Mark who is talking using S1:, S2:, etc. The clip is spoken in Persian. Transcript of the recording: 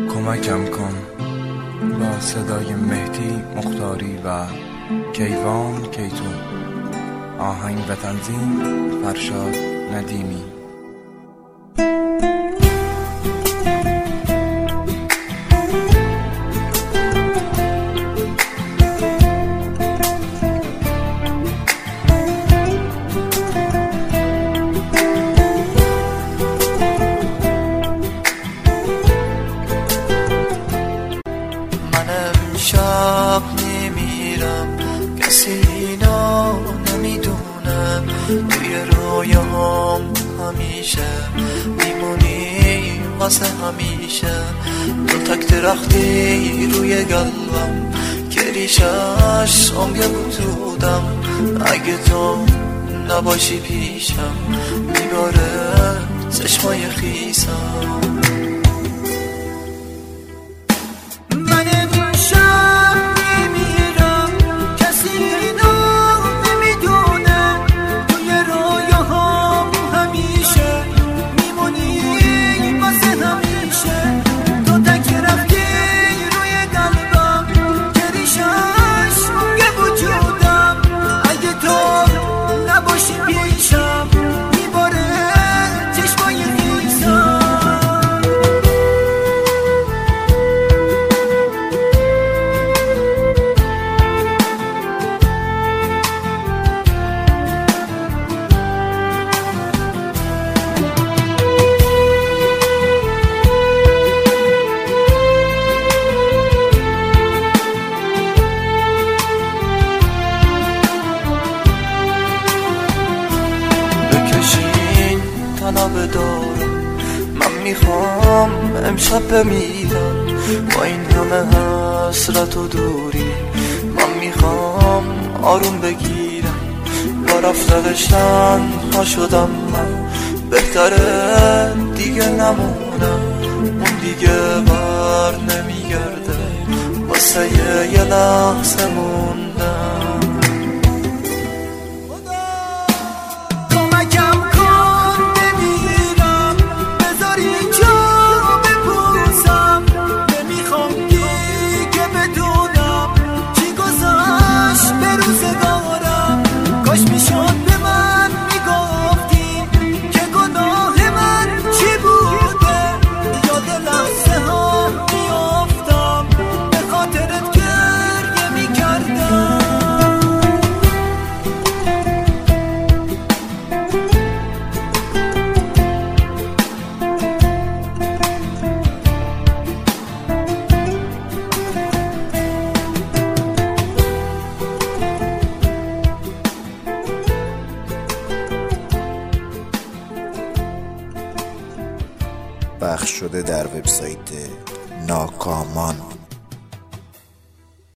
S1: کمکم کن با صدای مهدی مختاری و کیوان کیتون. آهنگ و تنظیم فرشاد ندیمی.
S2: شب نمیرم، کسی اینا نمیدونم، توی رویام همیشه میمونی واسه همیشه. تو تک درختی روی قلبم که ریشش سنگ وجودم، اگه تو نباشی پیشم میباره چشمای خیسم. بدارم من میخوام امشب بمیرم، با این همه حسرت و دوری من میخوام آروم بگیرم. با رفتنشن ها شدم من، بهتره دیگه نمونم، اون دیگه بر نمیگرده، واسه یه لحظه موندم.
S3: پخش شده در وبسایت ناکامان.